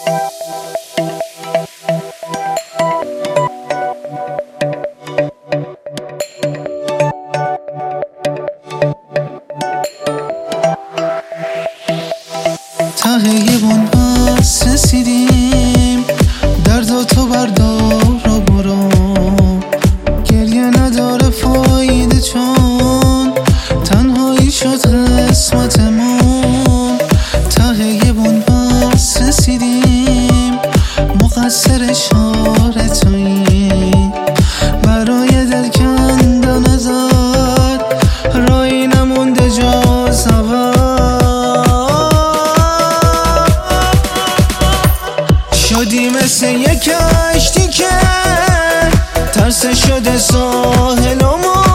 ته یه بنبست رسیدیم، درد تو بردار و برو، گریه نداره فایده چون تنهایی شد قسمتمون. ته یه بنبست رسیدیم، مقصر اشاره تویی، برای دل کندن ازت رایی نمونده جز شدی مثل یک کشتی که ترس شده ساحل و